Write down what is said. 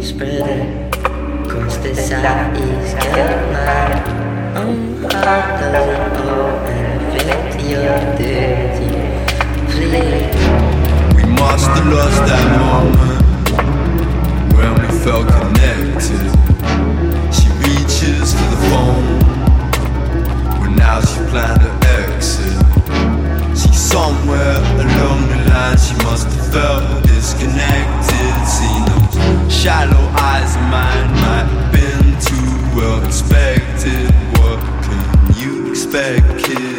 spread across the southeast Carolina. Heart doesn't open, fit your dirty fleet. We must have lost that moment when we felt connected. She reaches for the phone, but now she planned to exit. She's somewhere along the line, she must have felt disconnected. Seen those shallow eyes of mine might have been too well expected. What can you expect, kid?